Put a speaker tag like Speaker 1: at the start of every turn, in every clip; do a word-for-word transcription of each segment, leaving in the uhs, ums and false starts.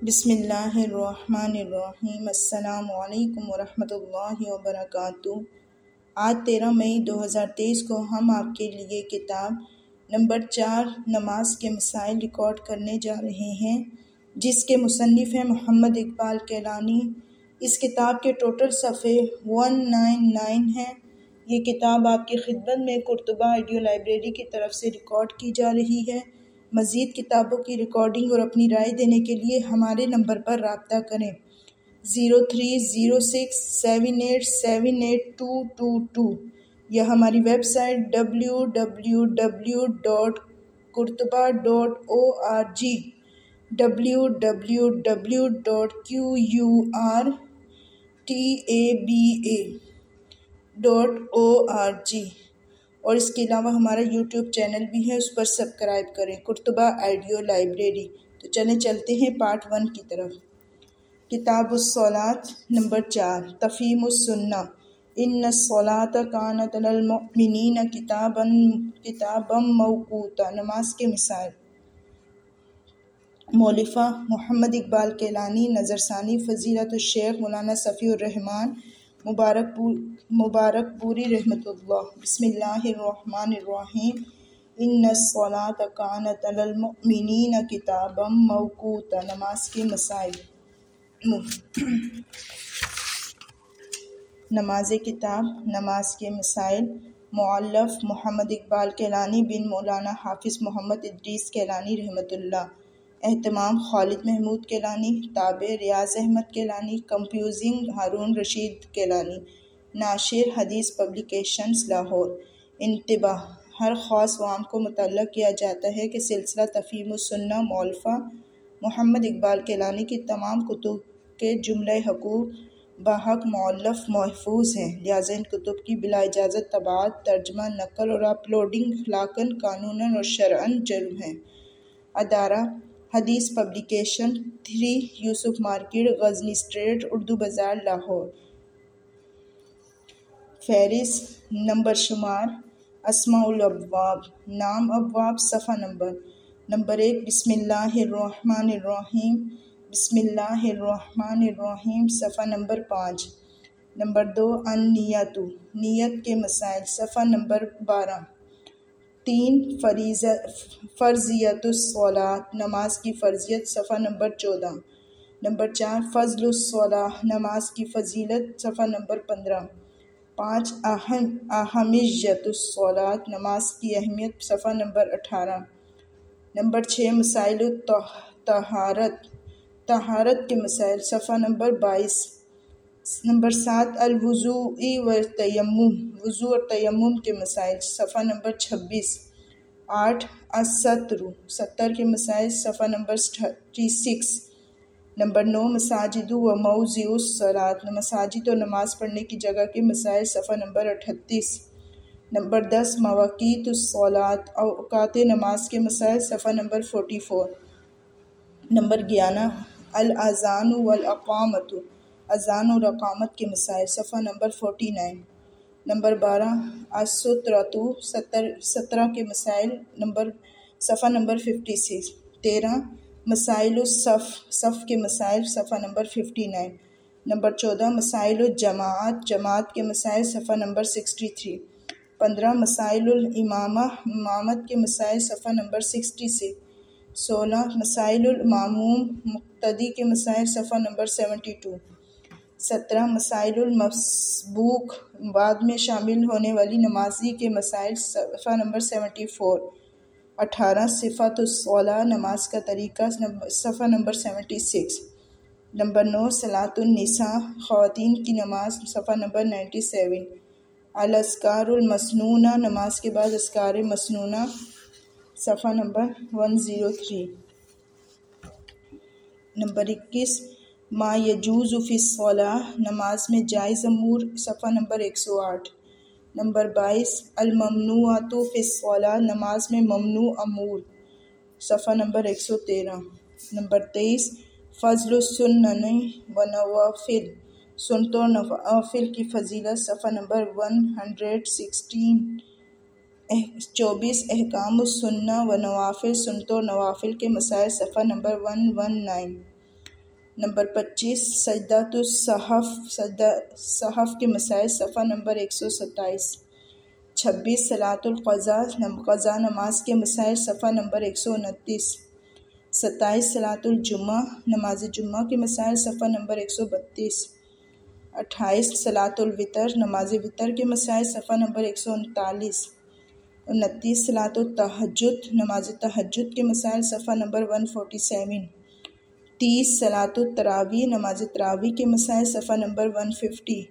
Speaker 1: بسم اللہ الرحمن الرحیم۔ السلام علیکم ورحمۃ اللہ وبرکاتہ۔ آج تیرہ مئی دو ہزار تیئیس کو ہم آپ کے لیے کتاب نمبر چار نماز کے مسائل ریکارڈ کرنے جا رہے ہیں، جس کے مصنف ہیں محمد اقبال کیلانی۔ اس کتاب کے ٹوٹل صفحے ایک سو ننانوے ہیں۔ یہ کتاب آپ کی خدمت میں قرطبہ آڈیو لائبریری کی طرف سے ریکارڈ کی جا رہی ہے۔ مزید کتابوں کی ریکارڈنگ اور اپنی رائے دینے کے لیے ہمارے نمبر پر رابطہ کریں zero three zero six seven eight seven eight two two two یا ہماری website W W W dot قرطبہ dot O R G W W W dot Q U R T A B A dot O R G اور اس کے علاوہ ہمارا YouTube channel بھی ہے، اس پر سبسکرائب کریں، قرطبہ آڈیو لائبریری۔ تو چلیں چلتے ہیں پارٹ ون کی طرف۔ کتاب الصلاۃ نمبر چار، تفہیم السنہ۔ ان الصلاۃ کانت علی المؤمنین کتابا کتابا موقوتا۔ نماز کے مسائل۔ مؤلفہ محمد اقبال کیلانی۔ نظر ثانی فضیلت الشیخ مولانا صفی الرحمن مبارک پور مبارک پوری رحمۃ اللہ۔ بسم اللہ الرحمن الرحیم۔ ان الصلاۃ کانت علی المؤمنین کتابا موقوتا۔ نماز کے مسائل۔ نماز کتاب، نماز کے مسائل۔ مؤلف محمد اقبال کیلانی بن مولانا حافظ محمد ادریس کیلانی رحمۃ اللہ۔ اہتمام خالد محمود کیلانی۔ تابع ریاض احمد کیلانی۔ کمپوزنگ ہارون رشید کیلانی۔ ناشر حدیث پبلیکیشنز لاہور۔ انتباہ: ہر خاص و عام کو مطلع کیا جاتا ہے کہ سلسلہ تفہیم السنہ مؤلفہ محمد اقبال کیلانی کی تمام کتب کے جملہ حقوق بحق مؤلف محفوظ ہیں، لہٰذا ان کتب کی بلا اجازت طباعت، ترجمہ، نقل اور اپلوڈنگ اخلاقاً، قانوناً اور شرعاً جرم ہے۔ ادارہ: Hadith publication, three Yusuf market, Ghazni street, Urdu Bazaar, Lahore. فہرست: نمبر شمار: اسماء الابواب، نام ابواب، صفحہ نمبر۔ نمبر ایک، بسم اللہ الرحمن الرحیم، بسم اللہ الرحمن الرحیم، صفحہ نمبر پانچ۔ نمبر دو، النیۃ، نیت کے مسائل، صفحہ نمبر بارہ۔ تین، فرضیت الصلاۃ، نماز کی فرضیت، صفحہ نمبر چودہ۔ نمبر چار، فضل الصلاۃ، نماز کی فضیلت، صفحہ نمبر پندرہ۔ پانچ، اہم اہمیت الصلاۃ، نماز کی اہمیت، صفحہ نمبر اٹھارہ۔ نمبر چھ، مسائل الطہارت، طہارت کے مسائل، صفحہ نمبر بائیس۔ نمبر سات، الوضوء والتیمم، وضو اور تیمم کے مسائل، صفحہ نمبر چھبیس۔ آٹھ، الستر، ستر کے مسائل، صفحہ نمبر چھتیس۔ نمبر نو، مساجد و موضع الصلاۃ، مساجد اور نماز پڑھنے کی جگہ کے مسائل، صفحہ نمبر اٹھتیس۔ نمبر دس، مواقیت الصلاۃ، اوقات نماز کے مسائل، صفحہ نمبر چوالیس۔ نمبر گیارہ، الاذان والاقامۃ، اذان اور اقامت کے مسائل، صفحہ نمبر انچاس۔ نمبر بارہ، السترۃ، سترہ کے مسائل، نمبر صفحہ نمبر چھپن۔ تیرہ، مسائل الصف، صف کے مسائل، صفحہ نمبر اناسی۔ نمبر چودہ، مسائل الجماعت، جماعت کے مسائل، صفحہ نمبر اکسٹھ۔ پندرہ، مسائل الامامہ، امامت کے مسائل، صفحہ نمبر چھیاسٹھ۔ سولہ، مسائل الماموم، مقتدی کے مسائل، صفحہ نمبر بہتر۔ سترہ، مسائل المسبوق، بعد میں شامل ہونے والی نمازی کے مسائل، صفحہ نمبر چوہتر۔ اٹھارہ، صفت الصلاۃ، نماز کا طریقہ، صفحہ نمبر چھہتر۔ نمبر نو، صلاۃ النساء، خواتین کی نماز، صفحہ نمبر سنتانوے۔ الاذکار المسنونہ، نماز کے بعد اذکار مسنونہ، صفحہ نمبر ایک سو تین۔ نمبر اکیس، ما یجوز فی الصلاۃ، نماز میں جائز امور، صفحہ نمبر ایک سو آٹھ۔ نمبر بائیس، الممنوعات فی الصلاۃ، نماز میں ممنوع امور، صفحہ نمبر ایک سو تیرہ۔ نمبر تیئیس، فضل السنن و نوافل، سنتوں اور نوافل کی فضیلت، صفحہ نمبر ایک سو سولہ۔ چوبیس، احکام السنہ و نوافل، سنتوں اور نوافل کے مسائل، صفحہ نمبر ایک سو انیس۔ نمبر پچیس سجدۃ الصحف سجدہ صحف کے مسائل صفحہ نمبر ایک سو ستائیس۔ چھبیس صلاۃ القضاء قضاء نماز کے مسائل صفحہ نمبر ایک سو انتیس۔ ستائیس صلاۃ الجمعہ نماز جمعہ کے مسائل صفحہ نمبر ایک سو بتیس۔ اٹھائیس صلاۃ الوتر نماز وتر کے مسائل صفحہ نمبر ایک سو انتالیس۔ انتیس صلاۃ التہجد نماز تہجد کے مسائل صفحہ نمبر ایک سو سینتالیس۔ تیس صلاۃ التراویح نماز تراویح کے مسائل صفحہ نمبر ایک سو پچاس۔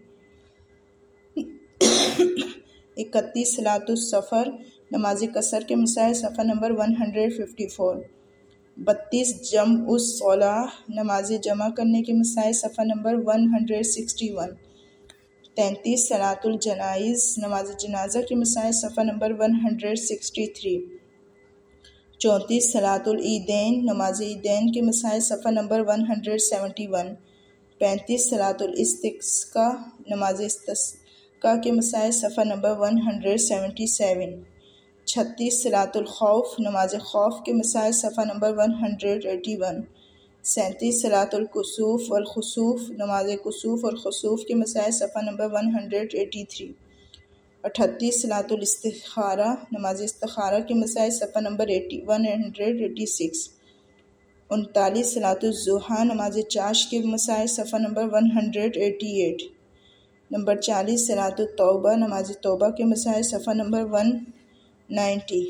Speaker 1: اکتیس صلاۃ السفر نماز قصر کے مسائل صفحہ نمبر ایک سو چون۔ بتیس جمع الصلاۃ نماز جمع کرنے کے مسائل صفحہ نمبر ایک سو اکسٹھ۔ تینتیس صلاۃ الجنائز نماز جنازہ کے مسائل صفحہ نمبر ایک سو ترسٹھ۔ چونتیس صلاۃ العیدین نماز عیدین کے مسائل صفحہ نمبر ایک سو اکہتر۔ پینتیس صلاۃ الاستسقاء نماز استسقاء کے مسائل صفحہ نمبر ایک سو ستہتر۔ چھتیس صلاۃ الخوف نماز خوف کے مسائل صفحہ نمبر ایک سو اکیاسی۔ سینتیس صلاۃ الکسوف والخسوف نماز کسوف اور خسوف کے مسائل صفحہ نمبر ایک سو تراسٹھ۔ اٹھتیس صلاۃ الاستخارہ نماز استخارہ کے مسائل صفحہ نمبر ایک سو چھیاسی۔ انتالیس صلاۃ الضحیٰ نماز چاش کے مسائل صفحہ نمبر ایک سو اٹھاسی۔ نمبر چالیس صلاۃ التوبہ نماز توبہ کے مسائل صفحہ نمبر ایک سو نوے۔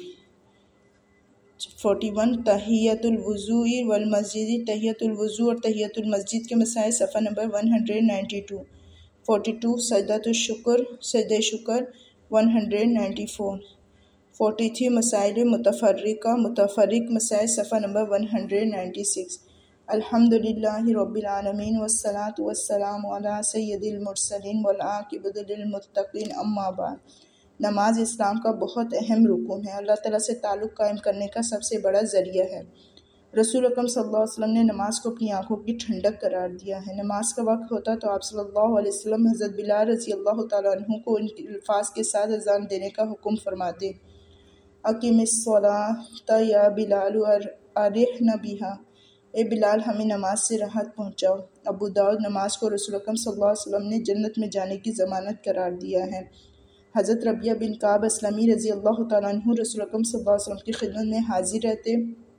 Speaker 1: اکیالیس تحیۃ الوضوء والمسجد تحیۃ الوضوء اور تحیۃ المسجد کے مسائل صفحہ نمبر ایک سو بانوے۔ بائیس سجدۃ الشکر سجدہ شکر ایک سو چورانوے۔ تینتالیس مسائل متفرقہ متفرق مسائل صفحہ نمبر ایک سو چھیانوے۔ الحمدللہ رب العالمین والصلاة والسلام علی سید المرسلین والعاقبۃ للمتقین اما بعد۔ نماز اسلام کا بہت اہم رکن ہے، اللہ تعالیٰ سے تعلق قائم کرنے کا سب سے بڑا ذریعہ ہے۔ رسول اکرم صلی اللہ علیہ وسلم نے نماز کو اپنی آنکھوں کی ٹھنڈک قرار دیا ہے۔ نماز کا وقت ہوتا تو آپ صلی اللہ علیہ وسلم حضرت بلال رضی اللہ تعالیٰ عنہ کو ان کے الفاظ کے ساتھ اذان دینے کا حکم فرماتے: اقم الصلاۃ یا بلال ارحنا بہا، اے بلال ہمیں نماز سے راحت پہنچاؤ۔ ابو داؤد نماز کو رسول اکرم صلی اللہ علیہ وسلم نے جنت میں جانے کی ضمانت قرار دیا ہے۔ حضرت ربیعہ بن کعب اسلمی رضی اللہ تعالیٰ عنہ رسول اکرم صلی اللہ علیہ وسلم کی خدمت میں حاضر رہتے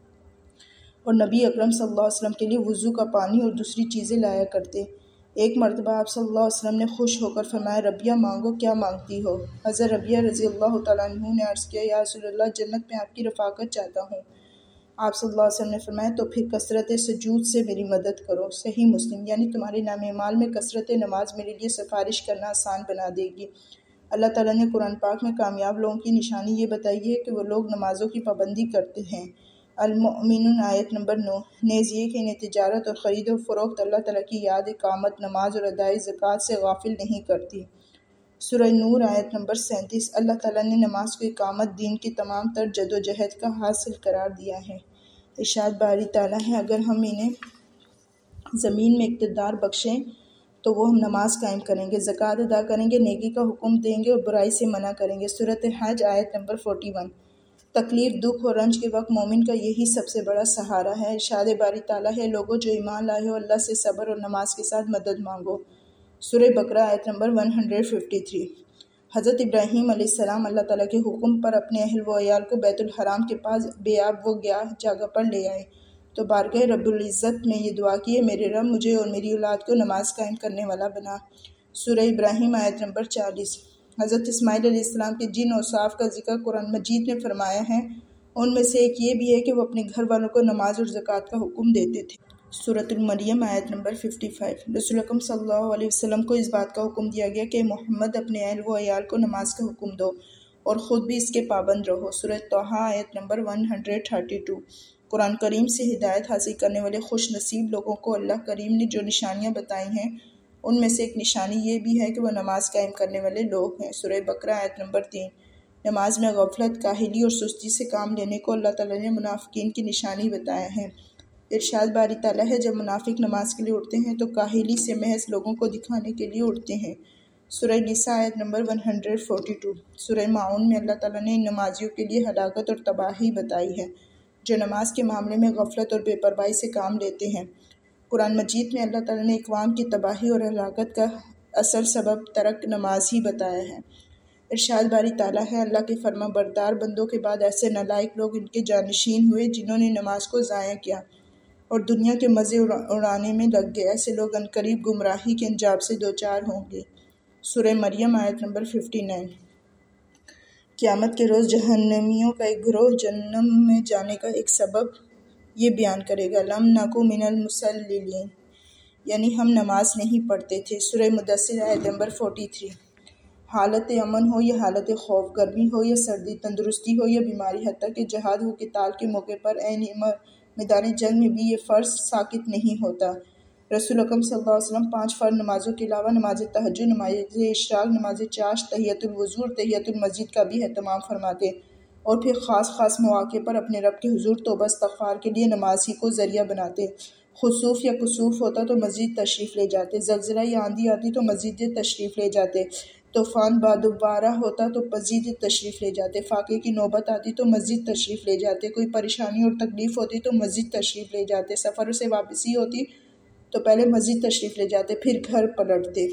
Speaker 1: اور نبی اکرم صلی اللہ علیہ وسلم کے لیے وضو کا پانی اور دوسری چیزیں لایا کرتے۔ ایک مرتبہ آپ صلی اللہ علیہ وسلم نے خوش ہو کر فرمایا: ربیعہ مانگو، کیا مانگتی ہو؟ حضرت ربیعہ رضی اللہ تعالیٰ عنہ نے عرض کیا: یا رسول اللہ، جنت میں آپ کی رفاقت چاہتا ہوں۔ آپ صلی اللہ علیہ وسلم نے فرمایا: تو پھر کثرت سجود سے میری مدد کرو۔ صحیح مسلم۔ یعنی تمہارے نام اعمال میں کثرت نماز میرے لیے سفارش کرنا آسان بنا دے گی۔ اللہ تعالیٰ نے قرآن پاک میں کامیاب لوگوں کی نشانی یہ بتائی ہے کہ وہ لوگ نمازوں کی پابندی کرتے ہیں۔ المؤمنون آیت نمبر نو۔ نیز یہ کہ انہیں تجارت اور خرید و فروخت اللہ تعالیٰ کی یاد، اقامت نماز اور ادائے زکوٰۃ سے غافل نہیں کرتی۔ سورہ نور آیت نمبر سینتیس۔ اللہ تعالیٰ نے نماز کو اقامت دین کی تمام تر جد و جہد کا حاصل قرار دیا ہے۔ ارشاد باری تعالیٰ ہے: اگر ہم انہیں زمین میں اقتدار بخشیں تو وہ ہم نماز قائم کریں گے، زکوٰۃ ادا کریں گے، نیکی کا حکم دیں گے اور برائی سے منع کریں گے۔ سورۃ حج آیت نمبر اکیالیس۔ تکلیف، دکھ اور رنج کے وقت مومن کا یہی سب سے بڑا سہارا ہے۔ ارشاد باری تعالیٰ ہے: لوگوں جو ایمان لائے ہو، اللہ سے صبر اور نماز کے ساتھ مدد مانگو۔ سورہ بقرہ آیت نمبر ایک سو ترپن۔ حضرت ابراہیم علیہ السلام اللہ تعالیٰ کے حکم پر اپنے اہل و عیال کو بیت الحرام کے پاس بے آب و گیاہ جگہ پر لے آئے تو بارگاہ رب العزت میں یہ دعا کی: میرے رب مجھے اور میری اولاد کو نماز قائم کرنے والا بنا۔ سورہ ابراہیم آیت نمبر چالیس۔ حضرت اسماعیل علیہ السلام کے جن اوصاف کا ذکر قرآن مجید نے فرمایا ہے، ان میں سے ایک یہ بھی ہے کہ وہ اپنے گھر والوں کو نماز اور زکوٰۃ کا حکم دیتے تھے۔ سورۃ المریم آیت نمبر پچپن۔ رسول اکرم صلی اللہ علیہ وسلم کو اس بات کا حکم دیا گیا کہ محمد اپنے اہل و عیال کو نماز کا حکم دو اور خود بھی اس کے پابند رہو۔ سورۃ طٰہٰ آیت نمبر ایک سو بتیس۔ قرآن کریم سے ہدایت حاصل کرنے والے خوش نصیب لوگوں کو اللہ کریم نے جو نشانیاں بتائی ہیں، ان میں سے ایک نشانی یہ بھی ہے کہ وہ نماز قائم کرنے والے لوگ ہیں۔ سورہ بقرہ آیت نمبر تین۔ نماز میں غفلت، کاہلی اور سستی سے کام لینے کو اللہ تعالیٰ نے منافقین کی نشانی بتایا ہے۔ ارشاد باری تعالیٰ ہے: جب منافق نماز کے لیے اٹھتے ہیں تو کاہلی سے محض لوگوں کو دکھانے کے لیے اٹھتے ہیں۔ سورہ نساء آیت نمبر ایک سو بائیس۔ سورہ ماعون میں اللہ تعالیٰ نے ان نمازیوں کے لیے ہلاکت اور تباہی بتائی ہے جو نماز کے معاملے میں غفلت اور بے پرواہی سے کام لیتے ہیں۔ قرآن مجید میں اللہ تعالیٰ نے اقوام کی تباہی اور ہلاکت کا اصل سبب ترک نماز ہی بتایا ہے۔ ارشاد باری تعالیٰ ہے، اللہ کے فرما بردار بندوں کے بعد ایسے نالائق لوگ ان کے جانشین ہوئے جنہوں نے نماز کو ضائع کیا اور دنیا کے مزے اڑانے میں لگ گئے۔ ایسے لوگ عنقریب گمراہی کے انجام سے دوچار ہوں گے۔ سورہ مریم آیت نمبر ففٹی نائن۔ قیامت کے روز جہنمیوں کا ایک گروہ جہنم میں جانے کا ایک سبب یہ بیان کرے گا، لم نکو من المصلین، یعنی ہم نماز نہیں پڑھتے تھے۔ سورہ مدثر آیت نمبر فورٹی تھری۔ حالت امن ہو یا حالت خوف، گرمی ہو یا سردی، تندرستی ہو یا بیماری، حتیٰ کہ جہاد و قتال کے موقع پر عین میدان جنگ میں بھی یہ فرض ساقط نہیں ہوتا۔ رسول اکرم صلی اللہ علیہ وسلم پانچ فرض نمازوں کے علاوہ نماز تہجد، نماز اشراق، نماز چاشت، تحیۃ الوضو اور تحیۃ المسجد کا بھی اہتمام فرماتے اور پھر خاص خاص مواقع پر اپنے رب کے حضور توبہ استغفار کے لیے نماز ہی کو ذریعہ بناتے۔ خسوف یا کسوف ہوتا تو مسجد تشریف لے جاتے، زلزلہ یا آندھی آتی تو مسجد تشریف لے جاتے، طوفان بادبارہ ہوتا تو مسجد تشریف لے جاتے، فاقے کی نوبت آتی تو مسجد تشریف لے جاتے، کوئی پریشانی اور تکلیف ہوتی تو مسجد تشریف لے جاتے، سفر سے واپسی ہوتی تو پہلے مسجد تشریف لے جاتے پھر گھر پلٹتے۔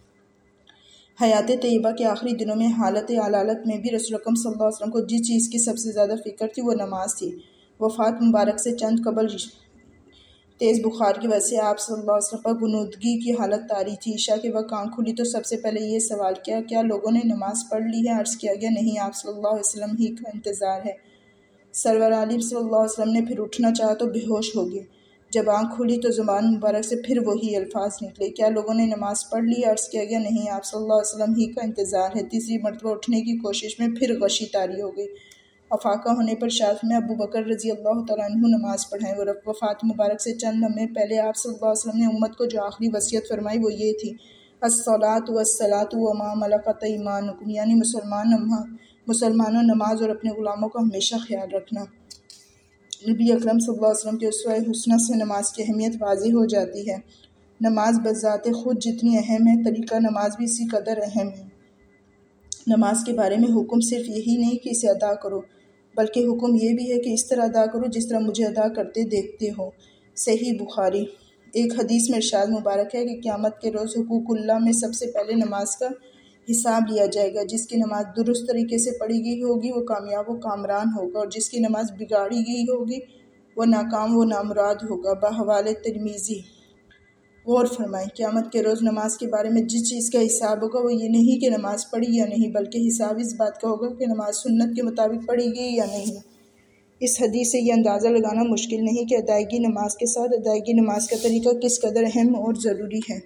Speaker 1: حیات طیبہ کے آخری دنوں میں حالت علالت میں بھی رسول اکرم صلی اللہ علیہ وسلم کو جس چیز کی سب سے زیادہ فکر تھی وہ نماز تھی۔ وفات مبارک سے چند قبل تیز بخار کی وجہ سے آپ صلی اللہ علیہ وسلم پر غنودگی کی حالت طاری تھی۔ عشاء کے وقت آنکھ کھلی تو سب سے پہلے یہ سوال کیا، کیا لوگوں نے نماز پڑھ لی ہے؟ عرض کیا گیا، نہیں، آپ صلی اللہ علیہ وسلم ہی کا انتظار ہے۔ سرور عالم صلی اللہ علیہ وسلم نے پھر اٹھنا چاہا تو بے ہوش ہو گئے۔ جب آنکھ کھلی تو زبان مبارک سے پھر وہی الفاظ نکلے، کیا لوگوں نے نماز پڑھ لی ہے؟ عرض کیا گیا، نہیں، آپ صلی اللہ علیہ وسلم ہی کا انتظار ہے۔ تیسری مرتبہ اٹھنے کی کوشش میں پھر غشی طاری ہو گئی۔ افاقہ ہونے پر شاف میں ابو بکر رضی اللہ تعالیٰ عنہ نماز پڑھائیں۔ وفات مبارک سے چند لمحے پہلے آپ صلی اللہ علیہ وسلم نے امت کو جو آخری وصیت فرمائی وہ یہ تھی، الصلاۃ والصلاۃ وما ملکت ایمانکم، یعنی مسلمان مسلمانوں نماز اور اپنے غلاموں کا ہمیشہ خیال رکھنا۔ نبی اکرم صلی اللہ علیہ وسلم کے اسوہ حسنہ سے نماز کی اہمیت واضح ہو جاتی ہے۔ نماز بذات خود جتنی اہم ہے، طریقہ نماز بھی اسی قدر اہم ہے۔ نماز کے بارے میں حکم صرف یہی نہیں کہ اسے ادا کرو، بلکہ حکم یہ بھی ہے کہ اس طرح ادا کرو جس طرح مجھے ادا کرتے دیکھتے ہو۔ صحیح بخاری۔ ایک حدیث میں ارشاد مبارک ہے کہ قیامت کے روز حقوق اللہ میں سب سے پہلے نماز کا حساب لیا جائے گا۔ جس کی نماز درست طریقے سے پڑھی گئی ہوگی وہ کامیاب و کامران ہوگا، اور جس کی نماز بگاڑی گئی ہوگی وہ ناکام و نامراد ہوگا۔ بحوالہ ترمذی۔ غور فرمائیں، قیامت کے روز نماز کے بارے میں جس چیز کا حساب ہوگا وہ یہ نہیں کہ نماز پڑھی یا نہیں، بلکہ حساب اس بات کا ہوگا کہ نماز سنت کے مطابق پڑھی گئی یا نہیں۔ اس حدیث سے یہ اندازہ لگانا مشکل نہیں کہ ادائیگی نماز کے ساتھ ادائیگی نماز کا طریقہ کس قدر اہم اور ضروری ہے۔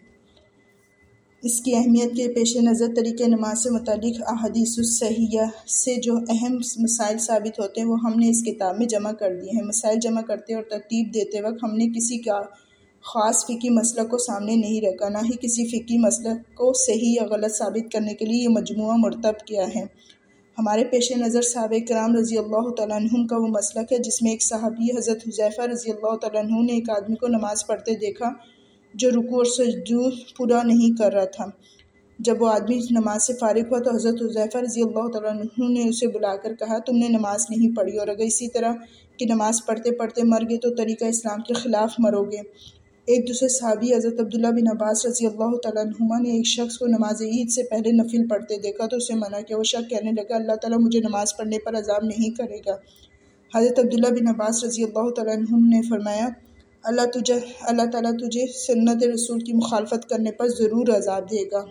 Speaker 1: اس کی اہمیت کے پیش نظر طریقہ نماز سے متعلق احادیث الصحیحہ سے جو اہم مسائل ثابت ہوتے ہیں وہ ہم نے اس کتاب میں جمع کر دیے ہیں۔ مسائل جمع کرتے اور ترتیب دیتے وقت ہم نے کسی کا خاص فقہی مسلک کو سامنے نہیں رکھا، نہ ہی کسی فقہی مسلک کو صحیح یا غلط ثابت کرنے کے لیے یہ مجموعہ مرتب کیا ہے۔ ہمارے پیش نظر صحابہ کرام رضی اللہ تعالیٰ عنہم کا وہ مسلک ہے جس میں ایک صحابی حضرت حذیفہ رضی اللہ تعالیٰ عنہ نے ایک آدمی کو نماز پڑھتے دیکھا جو رکوع اور سجود پورا نہیں کر رہا تھا۔ جب وہ آدمی نماز سے فارغ ہوا تو حضرت حذیفہ رضی اللہ تعالیٰ عنہ نے اسے بلا کر کہا، تم نے نماز نہیں پڑھی، اور اگر اسی طرح کی نماز پڑھتے پڑھتے مر گئے تو طریقہ اسلام کے خلاف مرو گے۔ ایک دوسرے صحابی حضرت عبداللہ بن عباس رضی اللہ تعالیٰ عنہما نے ایک شخص کو نماز عید سے پہلے نفل پڑھتے دیکھا تو اسے منع کیا۔ وہ شخص کہنے لگا، اللہ تعالیٰ مجھے نماز پڑھنے پر عذاب نہیں کرے گا۔ حضرت عبداللہ بن عباس رضی اللہ تعالیٰ عنہ نے فرمایا، اللہ تجھے اللہ تعالیٰ تجھے سنت رسول کی مخالفت کرنے پر ضرور عذاب دے گا۔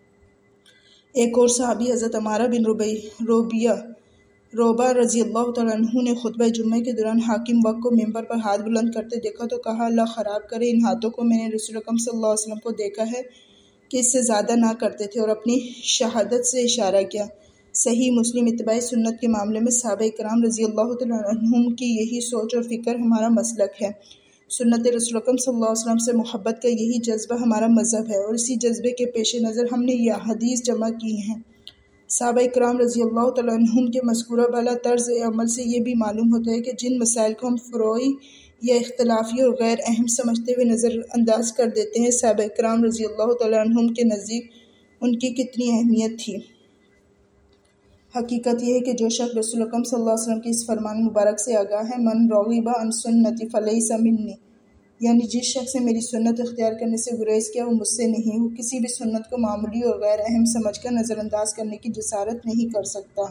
Speaker 1: ایک اور صحابی حضرت عمارہ بن روبیہ روبہ رضی اللہ تعالیٰ عنہ نے خطبہ جمعہ کے دوران حاکم وقت کو ممبر پر ہاتھ بلند کرتے دیکھا تو کہا، اللہ خراب کرے ان ہاتھوں کو، میں نے رسول اکرم صلی اللہ علیہ وسلم کو دیکھا ہے کہ اس سے زیادہ نہ کرتے تھے، اور اپنی شہادت سے اشارہ کیا۔ صحیح مسلم۔ اتباع سنت کے معاملے میں صحابہ کرام رضی اللہ تعالیٰ عنہم کی یہی سوچ اور فکر ہمارا مسلک ہے۔ سنت رسول اکرم صلی اللہ علیہ وسلم سے محبت کا یہی جذبہ ہمارا مذہب ہے، اور اسی جذبے کے پیش نظر ہم نے یہ احادیث جمع کی ہیں۔ صحابہ کرام رضی اللہ تعالیٰ عنہم کے مذکورہ بالا طرز عمل سے یہ بھی معلوم ہوتا ہے کہ جن مسائل کو ہم فروعی یا اختلافی اور غیر اہم سمجھتے ہوئے نظر انداز کر دیتے ہیں، صحابہ کرام رضی اللہ تعالیٰ عنہم کے نزدیک ان کی کتنی اہمیت تھی۔ حقیقت یہ ہے کہ جو شخص رسول اکرم صلی اللہ علیہ وسلم کے اس فرمان مبارک سے آگاہ ہے، من رغب عن سنتی فلیس منی، یعنی جس شخص نے میری سنت اختیار کرنے سے گریز کیا وہ مجھ سے نہیں، وہ کسی بھی سنت کو معمولی اور غیر اہم سمجھ کر نظر انداز کرنے کی جسارت نہیں کر سکتا۔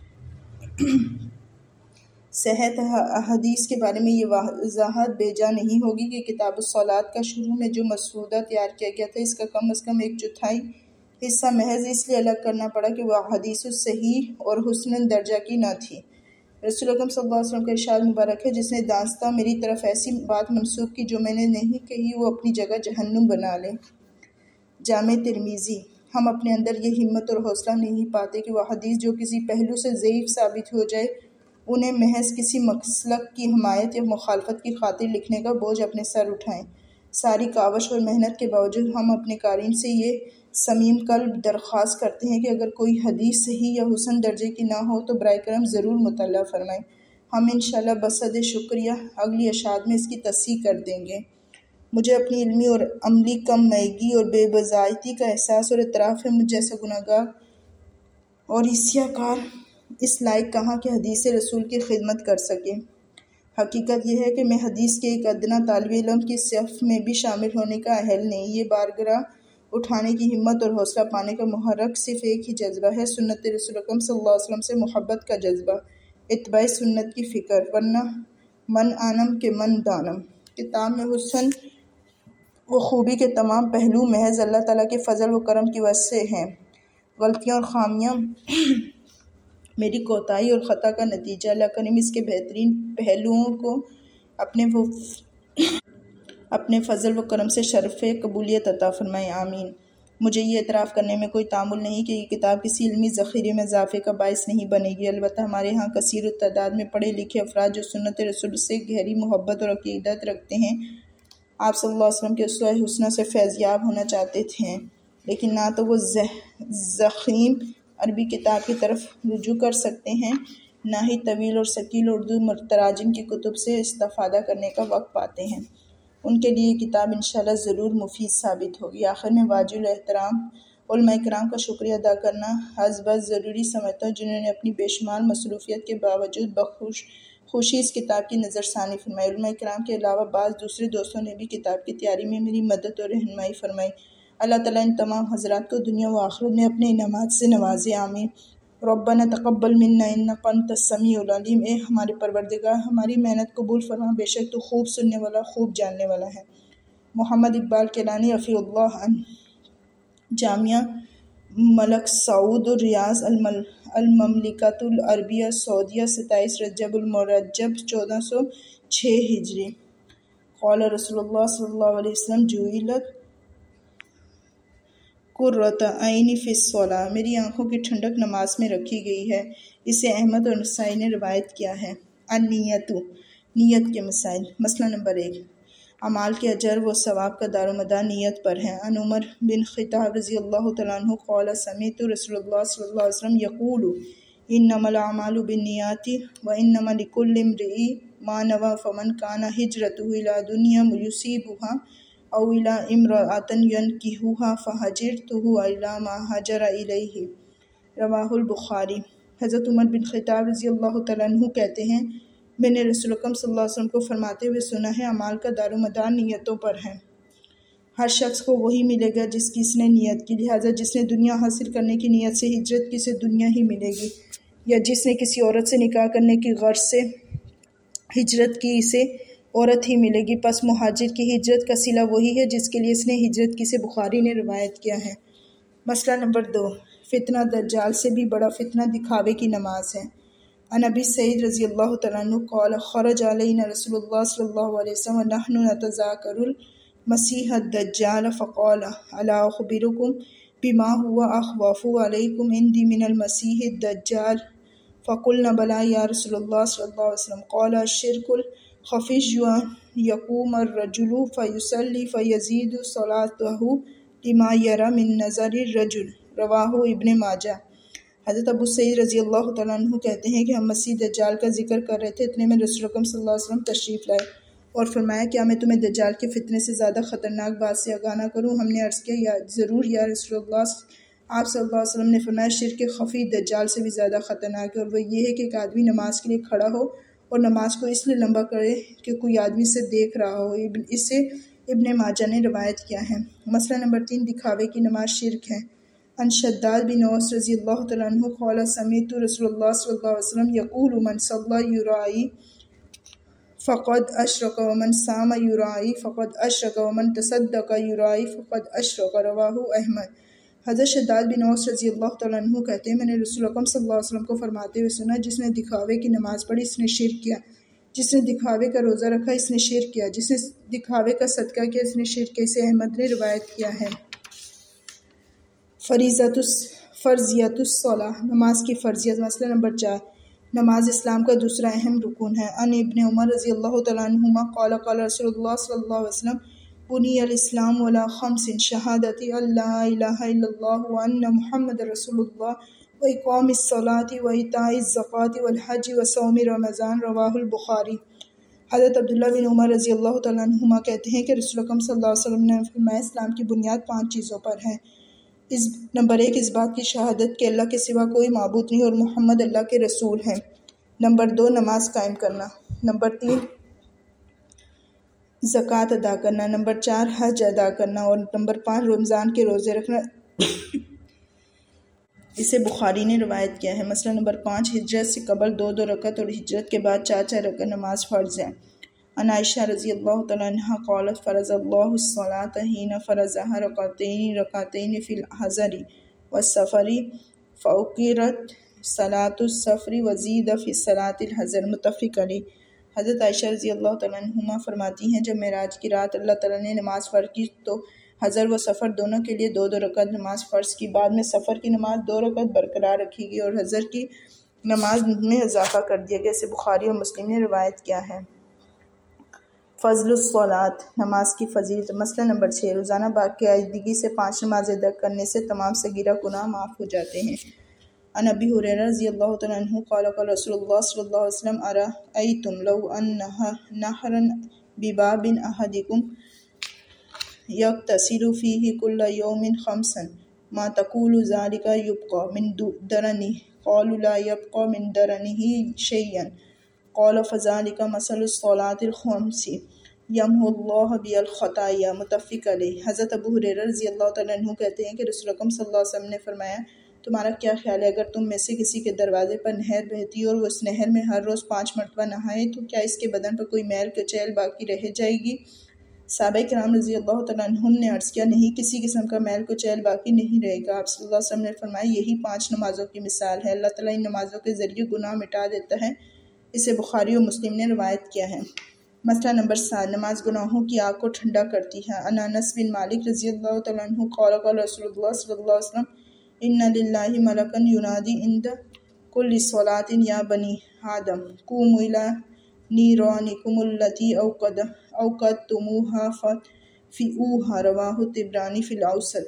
Speaker 1: صحت حدیث کے بارے میں یہ وضاحت بے جا نہیں ہوگی کہ کتاب الصلاۃ کا شروع میں جو مسودہ تیار کیا گیا تھا اس کا کم از کم ایک چوتھائی حصہ محض اس لیے الگ کرنا پڑا کہ وہ حدیث صحیح اور حسن درجہ کی نہ تھی۔ رسول اکرم صلی اللہ علیہ وسلم کا ارشاد مبارک ہے، جس نے دانستہ میری طرف ایسی بات منسوب کی جو میں نے نہیں کہی وہ اپنی جگہ جہنم بنا لے۔ جامع ترمذی۔ ہم اپنے اندر یہ ہمت اور حوصلہ نہیں پاتے کہ وہ حدیث جو کسی پہلو سے ضعیف ثابت ہو جائے انہیں محض کسی مسلک کی حمایت یا مخالفت کی خاطر لکھنے کا بوجھ اپنے سر اٹھائیں۔ ساری کاوش اور محنت کے باوجود ہم اپنے قارئین سے یہ صمیم قلب درخواست کرتے ہیں کہ اگر کوئی حدیث صحیح یا حسن درجے کی نہ ہو تو برائے کرم ضرور مطلع فرمائیں۔ ہم انشاءاللہ بصد شکریہ اگلی اشاعت میں اس کی تصحیح کر دیں گے۔ مجھے اپنی علمی اور عملی کم مائگی اور بے بضاعتی کا احساس اور اعتراف ہے۔ مجھ جیسا گناہگار اور عیسیٰ کار اس لائق کہاں کہ حدیث رسول کی خدمت کر سکے۔ حقیقت یہ ہے کہ میں حدیث کے ایک ادنا طالب علم کی صف میں بھی شامل ہونے کا اہل نہیں۔ یہ بارگاہ اٹھانے کی ہمت اور حوصلہ پانے کا محرک صرف ایک ہی جذبہ ہے، سنت رسول اکرم صلی اللہ علیہ وسلم سے محبت کا جذبہ، اتباع سنت کی فکر، ورنہ من آنم کے من دانم۔ کتاب میں حسن و خوبی کے تمام پہلو محض اللہ تعالیٰ کے فضل و کرم کی وجہ سے ہیں۔ غلطیاں اور خامیاں میری کوتاہی اور خطا کا نتیجہ۔ اللہ کریم اس کے بہترین پہلوؤں کو اپنے اپنے فضل و کرم سے شرف قبولیت عطا فرمائے، آمین۔ مجھے یہ اعتراف کرنے میں کوئی تعمل نہیں کہ یہ کتاب کسی علمی ذخیرے میں اضافے کا باعث نہیں بنے گی، البتہ ہمارے ہاں کثیر التعداد میں پڑھے لکھے افراد جو سنت رسول سے گہری محبت اور عقیدت رکھتے ہیں، آپ صلی اللہ علیہ وسلم کے اسوہ حسنہ سے فیض یاب ہونا چاہتے تھے، لیکن نہ تو وہ ضخیم عربی کتاب کی طرف رجوع کر سکتے ہیں، نہ ہی طویل اور ثقیل اردو تراجم کی کتب سے استفادہ کرنے کا وقت پاتے ہیں۔ ان کے لیے یہ کتاب انشاءاللہ ضرور مفید ثابت ہوگی۔ آخر میں واجب الاحترام علماء کرام کا شکریہ ادا کرنا از بس ضروری سمجھتا ہوں، جنہوں نے اپنی بے شمار مصروفیت کے باوجود بخوش خوشی اس کتاب کی نظر ثانی فرمائی۔ علماء کرام کے علاوہ بعض دوسرے دوستوں نے بھی کتاب کی تیاری میں میری مدد اور رہنمائی فرمائی۔ اللہ تعالیٰ ان تمام حضرات کو دنیا و آخرت میں اپنے انعامات سے نوازے، آمین۔ ربنا تقبل منا انک انت السمیع العلیم۔ اے ہمارے پروردگار ہماری محنت قبول فرما، بے شک تو خوب سننے والا خوب جاننے والا ہے۔ محمد اقبال کیلانی رفیع اللہ عنہ۔ جامعہ ملک سعود ریاض المملکۃ العربیہ سعودیہ، ستائیس رجب المرجب چودہ سو چھ ہجری۔ قال رسول اللہ صلی اللہ علیہ وسلم جعلت قرۃ عینی فی الصلاۃ، میری آنکھوں کی ٹھنڈک نماز میں رکھی گئی ہے۔ اسے احمد اور نسائی نے روایت کیا ہے۔ النیت، نیت کے مسائل۔ مسئلہ نمبر ایک، اعمال کے اجر و ثواب کا دار و مدار نیت پر ہے۔ عن عمر بن خطاب رضی اللہ تعالیٰ عنہ قال سمعت رسول اللہ صلی اللہ علیہ وسلم یقول انما الاعمال بالنیات وانما لکل امرئ ما نوی فمن کان ہجرتہ الی دنیا یصیبها او الی امرأۃ ینکحها فہجرتہ الی ما ہاجر الیہ، رواہ البخاری۔ حضرت عمر بن خطاب رضی اللہ تعالیٰ عنہ کہتے ہیں، میں نے رسول اکرم صلی اللہ علیہ وسلم کو فرماتے ہوئے سنا ہے، اعمال کا دار و مدار نیتوں پر ہے۔ ہر شخص کو وہی ملے گا جس کی اس نے نیت کی، لہٰذا جس نے دنیا حاصل کرنے کی نیت سے ہجرت کی اسے دنیا ہی ملے گی، یا جس نے کسی عورت سے نکاح کرنے کی غرض سے ہجرت کی اسے عورت ہی ملے گی۔ پس مہاجر کی ہجرت کا صلہ وہی ہے جس کے لیے اس نے ہجرت کی، سے بخاری نے روایت کیا ہے۔ مسئلہ نمبر دو، فتنہ دجال سے بھی بڑا فتنہ دکھاوے کی نماز ہے۔ عن ابی سعید رضی اللہ تعالیٰ عنہ قال خرج علینا رسول اللہ صلی اللہ علیہ وسلم ونحن نتذاکر المسیح الدجال فقال الا اخبرکم بما هو اخوف علیکم عندی من المسیح الدجال فقلنا بلی یا رسول اللہ صلی اللہ علیہ وسلم قال الشرک الخفی ان یقوم الرجل فیصلی فیزید صلاتہ لما یری من نظر الرجل، رواہ ابن ماجہ۔ حضرت ابو سعید رضی اللہ تعالیٰ عنہ کہتے ہیں کہ ہم مسیح دجال کا ذکر کر رہے تھے، اتنے میں رسول اکرم صلی اللہ علیہ وسلم تشریف لائے اور فرمایا کیا میں تمہیں دجال کے فتنے سے زیادہ خطرناک بات سے آگاہ نہ کروں؟ ہم نے عرض کیا یا ضرور یا رسول اللہ۔ آپ صلی اللہ علیہ وسلم نے فرمایا شرک خفی دجال سے بھی زیادہ خطرناک ہے، اور وہ یہ ہے کہ ایک آدمی نماز کے لیے کھڑا ہو اور نماز کو اس لیے لمبا کرے کہ کوئی آدمی سے دیکھ رہا ہو۔ اسے ابن ماجہ نے روایت کیا ہے۔ مسئلہ نمبر تین، دکھاوے کی نماز شرک ہے۔ ان شداد بن اوس رضی اللہ تعالیٰ عنہ قال سمعت رسول اللہ صلی اللہ علیہ وسلم یقول من صلی یرائی فقد اشرک ومن صام یرائی فقد اشرک ومن تصدق یرائی فقد اشرک، رواہ احمد۔ حضرت شداد بن اوس رضی اللہ تعالیٰ عنہ کہتے ہیں میں نے رسول اکرم صلی اللہ علیہ وسلم کو فرماتے ہوئے سنا، جس نے دکھاوے کی نماز پڑھی اس نے شرک کیا، جس نے دکھاوے کا روزہ رکھا اس نے شرک کیا، جس نے دکھاوے کا صدقہ کیا اس نے شرک کیا۔ اسے احمد نے روایت کیا ہے۔ فریضۃ فرضیت الصلاۃ، نماز کی فرضیت۔ مسئلہ نمبر چار، نماز اسلام کا دوسرا اہم رکن ہے۔ ان ابن عمر رضی اللہ تعالیٰ عنہما قال قال رسول اللہ صلی اللہ علیہ وسلم بنی الاسلام علی خمس شہادت ان لا الہ الا اللہ وان محمد رسول اللہ واقام الصلاۃ وایتاء الزکوۃ والحج وصوم رمضان، رواہ البخاری۔ حضرت عبداللہ بن عمر رضی اللہ تعالیٰ عنہما کہتے ہیں کہ رسول اکرم صلی اللہ علیہ وسلم نے فرمایا اسلام کی بنیاد پانچ چیزوں پر ہے۔ اس نمبر ایک، اس بات کی شہادت کہ اللہ کے سوا کوئی معبود نہیں اور محمد اللہ کے رسول ہیں۔ نمبر دو، نماز قائم کرنا۔ نمبر تین، زکوٰۃ ادا کرنا۔ نمبر چار، حج ادا کرنا۔ اور نمبر پانچ، رمضان کے روزے رکھنا۔ اسے بخاری نے روایت کیا ہے۔ مسئلہ نمبر پانچ، ہجرت سے قبل دو دو رکعت اور ہجرت کے بعد چار چار رکعت نماز فرض ہے۔ ان عائشہ رضی اللہ تعالیٰ عنہا قالت فرض اللہ الصلاۃ حین فرضها رکعتین رکعتین فی الحضر والسفر فاقرت صلاۃ السفر وزید فی صلاۃ الحضر، متفق علیہ۔ حضرت عائشہ رضی اللہ تعالیٰ عنہما فرماتی ہیں جب معراج کی رات اللہ تعالیٰ نے نماز فرض کی تو حضر و سفر دونوں کے لیے دو دو رکعت نماز فرض کی، بعد میں سفر کی نماز دو رکعت برقرار رکھی گئی اور حضر کی نماز میں اضافہ کر دیا گیا۔ اسے بخاری اور مسلم نے روایت کیا ہے۔ فضل الصلاۃ، نماز کی فضیلت۔ مسئلہ نمبر چھ، روزانہ باقاعدگی سے پانچ نمازیں ادا کرنے سے تمام صغیرہ گناہ معاف ہو جاتے ہیں۔ ان ابی ہریرہ رضی اللہ تعالیٰ عنہ قال قال رسول اللہ صلی اللہ علیہ وسلم ارأیتم لو ان نہرا بباب احدکم یغتسل فیہ کل یوم خمسا ما تقول ذلک یبقى من درنہ قالوا لا یبقى من درنہ شیئا قال فذلک مثل الصلاۃ الخمس یمحو اللہ بها الخطایا، متفق علیہ۔ حضرت ابو ہریرہ رضی اللہ تعالیٰ عنہ کہتے ہیں کہ رسول اکرم صلی اللہ علیہ وسلم نے فرمایا تمہارا کیا خیال ہے اگر تم میں سے کسی کے دروازے پر نہر بہتی اور وہ اس نہر میں ہر روز پانچ مرتبہ نہائے تو کیا اس کے بدن پر کوئی میل کچیل باقی رہ جائے گی؟ صحابہ کرام رضی اللہ تعالیٰ عنہم نے عرض کیا نہیں، کسی قسم کا میل کچیل باقی نہیں رہے گا۔ آپ صلی اللہ علیہ وسلم نے فرمایا یہی پانچ نمازوں کی مثال ہے، اللہ تعالیٰ ان نمازوں کے ذریعے گناہ مٹا دیتا ہے۔ اسے بخاری اور مسلم نے روایت کیا ہے۔ مسئلہ نمبر سات، نماز گناہوں کی آگ کو ٹھنڈا کرتی ہے۔ ان انس بن مالک رضی اللہ تعالیٰ عنہ قال قال رسول اللہ صلی اللہ علیہ وسلم ان للہ ملکا ینادی عند کل صلاۃ یا بنی آدم قوموا الی نیرانکم التی اوقدتموہا فاطفئوہا، رواہ الطبرانی فی الاوسط۔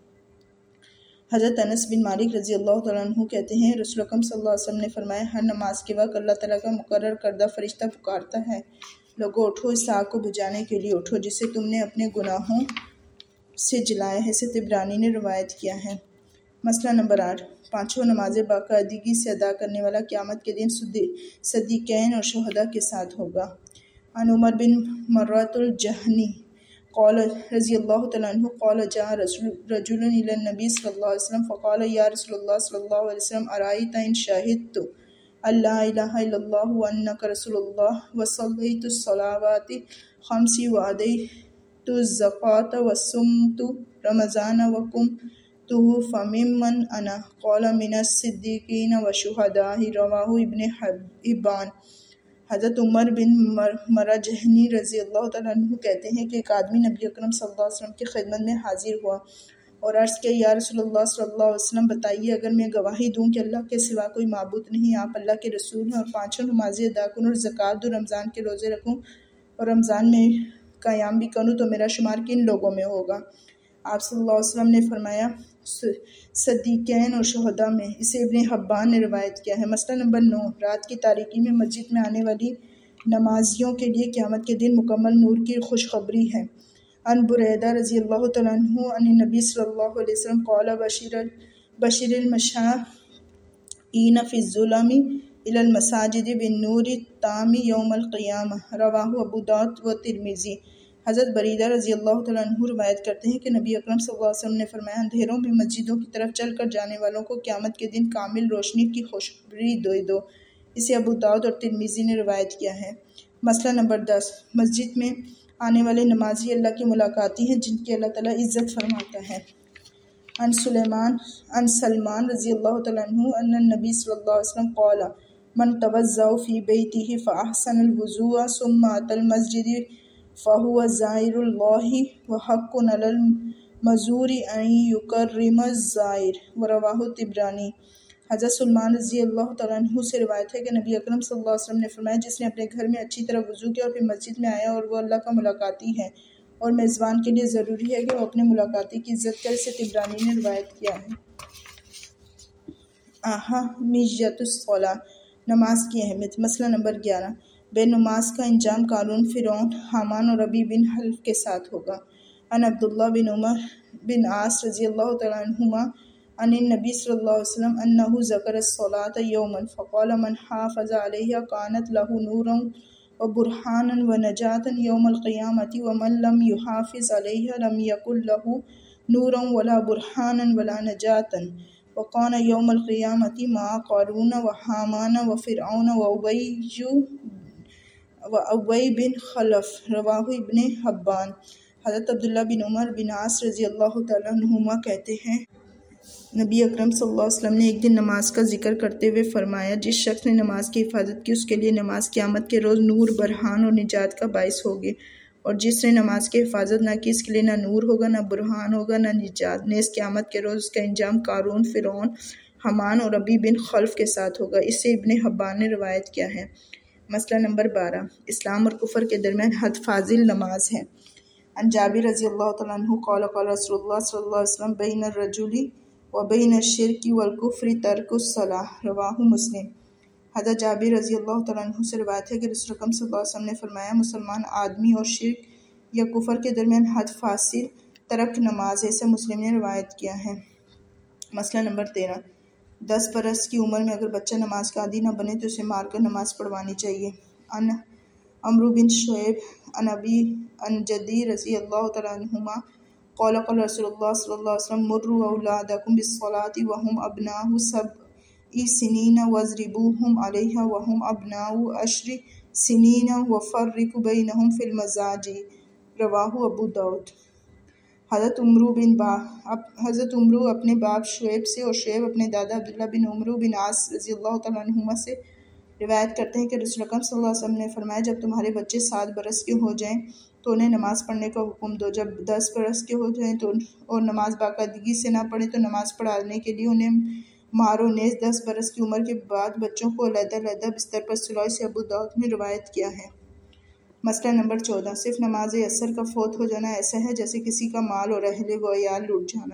Speaker 1: حضرت انس بن مالک رضی اللہ تعالیٰ عنہ کہتے ہیں رسول اکرم صلی اللہ علیہ وسلم نے فرمایا ہر نماز کے وقت اللہ تعالیٰ کا مقرر کردہ فرشتہ پکارتا ہے لوگو اٹھو، اس آگ کو بجھانے کے لیے اٹھو جسے تم نے اپنے گناہوں سے جلایا ہے۔ اسے طبرانی نے روایت کیا ہے۔ مسئلہ نمبر آٹھ، پانچوں نمازیں باقاعدگی سے ادا کرنے والا قیامت کے دن صدیقین اور شہداء کے ساتھ ہوگا۔ عن عمر بن مرۃ الجہنی قال رضی اللہ تعالیٰ عنہ قال جاء رجل الی النبی صلی اللہ علیہ وسلم فقال یا رسول اللہ صلی اللہ علیہ وسلم ارأیت ان شہدت ان لا الہ الا اللہ وانک رسول اللہ وصلیت الصلوات الخمس وادیت الزکوۃ وصمت رمضان وقمت فممن انا قال من الصدیقین والشہداء، رواہ ابن حبان۔ حضرت عمر بن مرجہنی رضی اللہ تعالیٰ عنہ کہتے ہیں کہ ایک آدمی نبی اکرم صلی اللہ علیہ وسلم کی خدمت میں حاضر ہوا اور عرض کیا یا رسول اللہ صلی اللہ علیہ وسلم بتائیے اگر میں گواہی دوں کہ اللہ کے سوا کوئی معبود نہیں، آپ اللہ کے رسول ہیں اور پانچوں نمازیں ادا کروں اور زکوٰۃ دوں، رمضان کے روزے رکھوں اور رمضان میں قیام بھی کروں تو میرا شمار کن لوگوں میں ہوگا؟ آپ صلی اللہ علیہ وسلم نے فرمایا صدیقین اور شہداء میں۔ اسے ابن حبان نے روایت کیا ہے۔ مسئلہ نمبر نو، رات کی تاریکی میں مسجد میں آنے والی نمازیوں کے لیے قیامت کے دن مکمل نور کی خوشخبری ہے۔ ان بریدہ رضی اللہ تعالیٰ عنہ ان نبی صلی اللہ علیہ وسلم قال بشر بشر المشائین فی الظلم الی المساجد بالنور التام یوم القیامہ رواہ ابو داؤد و ترمذی۔ حضرت بریدہ رضی اللہ تعالیٰ عنہ روایت کرتے ہیں کہ نبی اکرم صلی اللہ علیہ وسلم نے فرمایا، اندھیروں میں مسجدوں کی طرف چل کر جانے والوں کو قیامت کے دن کامل روشنی کی خوشخبری دے دو۔ اسے ابو داؤد اور ترمذی نے روایت کیا ہے۔ مسئلہ نمبر دس، مسجد میں آنے والے نمازی اللہ کی ملاقاتی ہیں جن کی اللہ تعالیٰ عزت فرماتا ہے۔ عن سلیمان عن سلمان رضی اللہ تعالیٰ عنہ ان النبی صلی اللہ علیہ وسلم قال من توضأ فی بیتہ فاحسن الوضوء ثم اتى المسجد فهو زائر اللہ وحق علی المزور ان یکرم الزائر ورواہ الطبرانی۔ حضرت سلمان رضی اللہ تعالیٰ عنہ سے روایت ہے کہ نبی اکرم صلی اللہ علیہ وسلم نے فرمایا، جس نے اپنے گھر میں اچھی طرح وضو کیا اور پھر مسجد میں آیا اور وہ اللہ کا ملاقاتی ہے اور میزبان کے لیے ضروری ہے کہ وہ اپنے ملاقاتی کی عزت کرے، اسے طبرانی نے روایت کیا ہے۔ اہمیت الصلاۃ، نماز کی اہمیت۔ مسئلہ نمبر گیارہ، بے نماز کا انجام قارون، فرعون، حامان اور ربیع بن حلف کے ساتھ ہوگا۔ عن عبداللہ بن عمر بن عاص رضی اللہ تعالیٰ عنہما عن النبی صلی اللہ علیہ وسلم انہ ذکر الصلاۃ یوما فقال من حافظ علیہا کانت لہ نورا وبرہانا ونجاۃ یوم القیامۃ ومن لم یحافظ علیہا لم یکن لہ نورا ولا برہانا ولا نجاۃ وکان یوم القیامۃ مع قارون وحامان وفرعون وابی وابی بن خلف، رواہ ابن حبان۔ حضرت عبداللہ بن عمر بن عاص رضی اللہ تعالیٰ عنہما کہتے ہیں، نبی اکرم صلی اللہ علیہ وسلم نے ایک دن نماز کا ذکر کرتے ہوئے فرمایا، جس شخص نے نماز کی حفاظت کی اس کے لیے نماز قیامت کے روز نور، برہان اور نجات کا باعث ہوگی، اور جس نے نماز کی حفاظت نہ کی اس کے لیے نہ نور ہوگا، نہ برہان ہوگا، نہ نجات۔ نیز قیامت کے روز اس کا انجام قارون، فرعون، حامان اور ربیع بن خلف کے ساتھ ہوگا۔ اس سے ابن حبان نے روایت کیا ہے۔ مسئلہ نمبر بارہ، اسلام اور کفر کے درمیان حد فاضل نماز ہے۔ عن جابر رضی اللہ تعالیٰ عنہ قال قال رسول اللہ صلی اللہ علیہ وسلم بین الرجل وبین الشرک والکفر ترک الصلاۃ، رواہ مسلم۔ حضرت جابر رضی اللہ تعالیٰ عنہ سے روایت ہے کہ رسول اکرم صلی اللہ علیہ وسلم نے فرمایا، مسلمان آدمی اور شرک یا کفر کے درمیان حد فاصل ترک نماز ہے۔ اسے مسلم نے روایت کیا ہے۔ مسئلہ نمبر تیرہ، دس برس کی عمر میں اگر بچہ نماز کا عادی نہ بنے تو اسے مار کر نماز پڑھوانی چاہیے۔ عن عمرو بن شعیب عن ابی عن جدی رضی اللہ تعالیٰ عنہما قال قال رسول اللہ صلی اللہ علیہ وسلم مروا اولادکم بالصلاۃ وهم ابناء سبع سنین واضربوهم علیہا وهم ابناء عشر سنین وفرقوا بینہم فی المضاجع، رواہ ابو داؤد۔ حضرت عمرو بن با حضرت عمرو اپنے باپ شعیب سے اور شعیب اپنے دادا عبداللہ بن عمرو بن عاص رضی اللہ تعالیٰ عنہما سے روایت کرتے ہیں کہ رسول اکرم صلی اللہ علیہ وسلم نے فرمایا، جب تمہارے بچے سات برس کے ہو جائیں تو انہیں نماز پڑھنے کا حکم دو، جب دس برس کے ہو جائیں تو اور نماز باقاعدگی سے نہ پڑھیں تو نماز پڑھانے کے لیے انہیں مارو۔ نیز دس برس کی عمر کے بعد بچوں کو علیحدہ علیحدہ بستر پر سلاؤ، سے ابو داؤد نے روایت کیا ہے۔ مسئلہ نمبر چودہ، صرف نماز عصر کا فوت ہو جانا ایسا ہے جیسے کسی کا مال اور اہل و عیال لوٹ جانا۔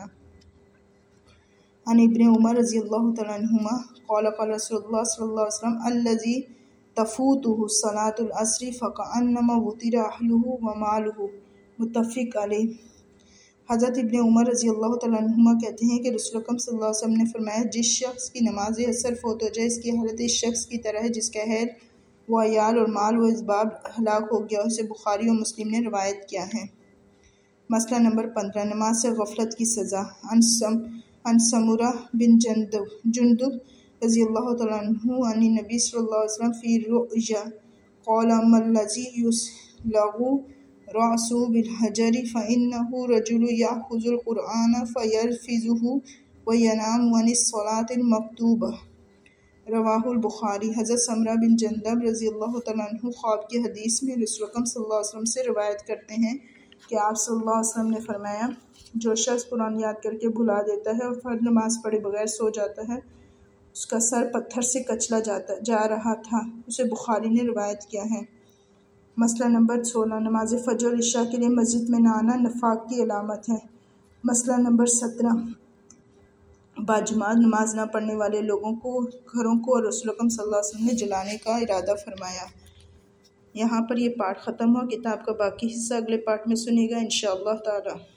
Speaker 1: عن ابن عمر رضی اللہ تعالیٰ عنہما قال قال رسول اللہ صلی اللہ علیہ وسلم الذی تفوتہ صلاۃ العصر فکأنما وطر اہلہ ومالہ، متفق علیہ۔ حضرت ابن عمر رضی اللہ تعالیٰ عنہما کہتے ہیں کہ رسول اکرم صلی اللہ علیہ وسلم نے فرمایا، جس شخص کی نماز عصر فوت ہو جائے اس کی حالت اس شخص کی طرح ہے جس کا اہل و عیال اور مال و اسباب ہلاک ہو گیا، اسے بخاری اور مسلم نے روایت کیا ہے۔ مسئلہ نمبر پندرہ، نماز سے غفلت کی سزا۔ عن سم عن سمرہ بن جندب جندب رضی اللہ تعالیٰ عنہ عن نبی صلی اللہ علیہ وسلم فی رؤیا قال ما الذی یسلغ رأسہ بالحجر فإنہ رجل یأخذ القرآن فیلفظہ وینام عن الصلاۃ المکتوبہ، رواہ البخاری۔ حضرت سمرہ بن جندب رضی اللہ تعالیٰ عنہ خواب کی حدیث میں رسول اکرم صلی اللہ علیہ وسلم سے روایت کرتے ہیں کہ آپ صلی اللہ علیہ وسلم نے فرمایا، جو شخص قرآن یاد کر کے بھلا دیتا ہے اور فرض نماز پڑھے بغیر سو جاتا ہے، اس کا سر پتھر سے کچلا جاتا جا رہا تھا، اسے بخاری نے روایت کیا ہے۔ مسئلہ نمبر سولہ، نماز فجر اور عشاء کے لیے مسجد میں نہ آنا نفاق کی علامت ہے۔ مسئلہ نمبر سترہ، باجماعت نماز نہ پڑھنے والے لوگوں کو گھروں کو اور رسول اکرم صلی اللہ علیہ وسلم نے جلانے کا ارادہ فرمایا۔ یہاں پر یہ پارٹ ختم ہوا۔ کتاب کا باقی حصہ اگلے پارٹ میں سنیے گا انشاءاللہ تعالی۔